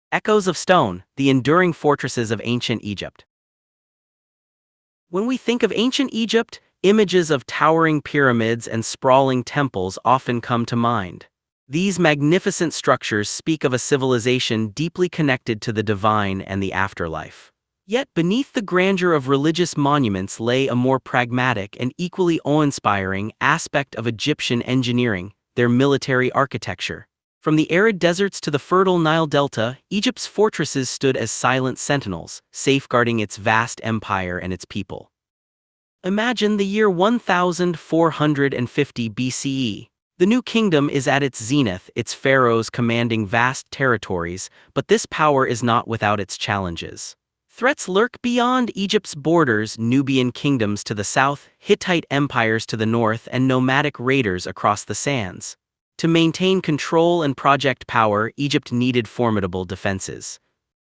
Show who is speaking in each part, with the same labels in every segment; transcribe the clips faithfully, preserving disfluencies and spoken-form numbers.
Speaker 1: Echoes of Stone, the enduring fortresses of ancient Egypt. When we think of ancient Egypt, images of towering pyramids and sprawling temples often come to mind. These magnificent structures speak of a civilization deeply connected to the divine and the afterlife. Yet beneath the grandeur of religious monuments lay a more pragmatic and equally awe-inspiring aspect of Egyptian engineering, their military architecture. From the arid deserts to the fertile Nile Delta, Egypt's fortresses stood as silent sentinels, safeguarding its vast empire and its people. Imagine the year one thousand four hundred fifty B C E. The new kingdom is at its zenith, its pharaohs commanding vast territories, but this power is not without its challenges. Threats lurk beyond Egypt's borders: Nubian kingdoms to the south, Hittite empires to the north, and nomadic raiders across the sands. To maintain control and project power, Egypt needed formidable defenses.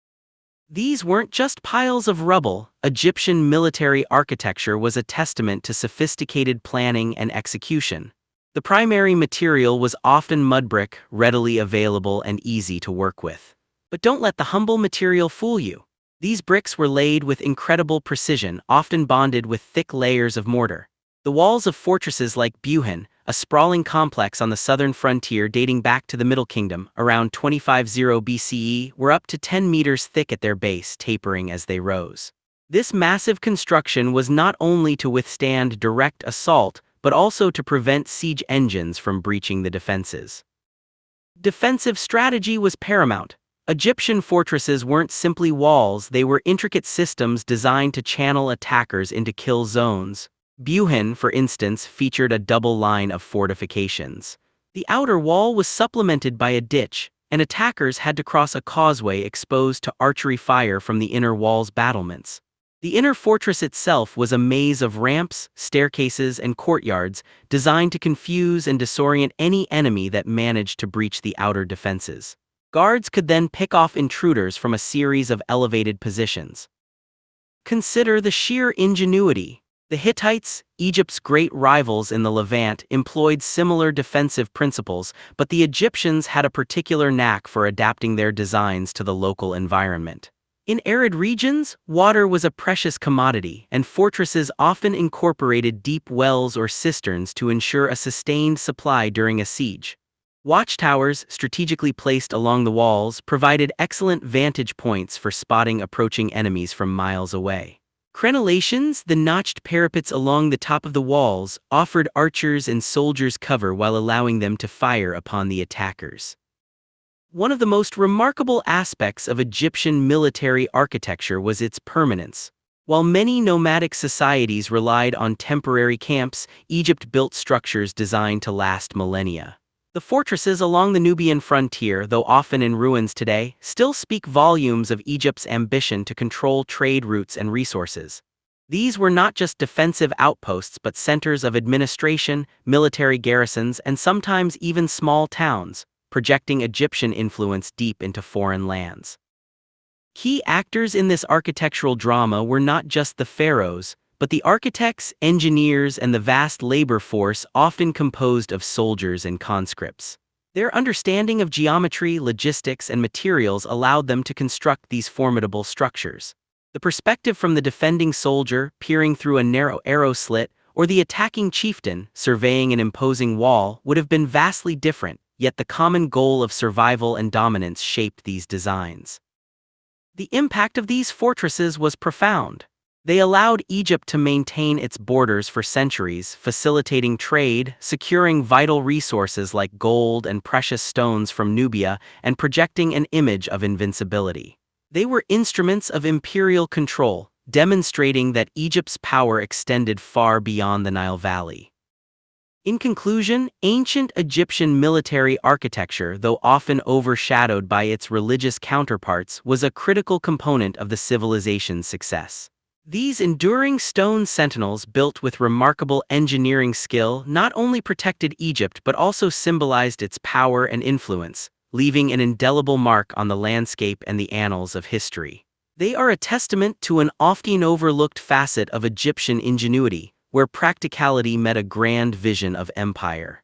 Speaker 1: These weren't just piles of rubble. Egyptian military architecture was a testament to sophisticated planning and execution. The primary material was often mud brick, readily available and easy to work with. But don't let the humble material fool you. These bricks were laid with incredible precision, often bonded with thick layers of mortar. The walls of fortresses like Buhin, a sprawling complex on the southern frontier dating back to the Middle Kingdom, around twenty-five hundred B C E, were up to ten meters thick at their base, tapering as they rose. This massive construction was not only to withstand direct assault, but also to prevent siege engines from breaching the defenses. Defensive strategy was paramount. Egyptian fortresses weren't simply walls, they were intricate systems designed to channel attackers into kill zones. Buhin, for instance, featured a double line of fortifications. The outer wall was supplemented by a ditch, and attackers had to cross a causeway exposed to archery fire from the inner wall's battlements. The inner fortress itself was a maze of ramps, staircases, and courtyards designed to confuse and disorient any enemy that managed to breach the outer defenses. Guards could then pick off intruders from a series of elevated positions. Consider the sheer ingenuity. The Hittites, Egypt's great rivals in the Levant, employed similar defensive principles, but the Egyptians had a particular knack for adapting their designs to the local environment. In arid regions, water was a precious commodity, and fortresses often incorporated deep wells or cisterns to ensure a sustained supply during a siege. Watchtowers, strategically placed along the walls, provided excellent vantage points for spotting approaching enemies from miles away. Crenellations, the notched parapets along the top of the walls, offered archers and soldiers cover while allowing them to fire upon the attackers. One of the most remarkable aspects of Egyptian military architecture was its permanence. While many nomadic societies relied on temporary camps, Egypt built structures designed to last millennia. The fortresses along the Nubian frontier, though often in ruins today, still speak volumes of Egypt's ambition to control trade routes and resources. These were not just defensive outposts but centers of administration, military garrisons, and sometimes even small towns, projecting Egyptian influence deep into foreign lands. Key actors in this architectural drama were not just the pharaohs, but the architects, engineers, and the vast labor force often composed of soldiers and conscripts. Their understanding of geometry, logistics, and materials allowed them to construct these formidable structures. The perspective from the defending soldier, peering through a narrow arrow slit, or the attacking chieftain, surveying an imposing wall, would have been vastly different, yet the common goal of survival and dominance shaped these designs. The impact of these fortresses was profound. They allowed Egypt to maintain its borders for centuries, facilitating trade, securing vital resources like gold and precious stones from Nubia, and projecting an image of invincibility. They were instruments of imperial control, demonstrating that Egypt's power extended far beyond the Nile Valley. In conclusion, ancient Egyptian military architecture, though often overshadowed by its religious counterparts, was a critical component of the civilization's success. These enduring stone sentinels, built with remarkable engineering skill, not only protected Egypt but also symbolized its power and influence, leaving an indelible mark on the landscape and the annals of history. They are a testament to an often overlooked facet of Egyptian ingenuity, where practicality met a grand vision of empire.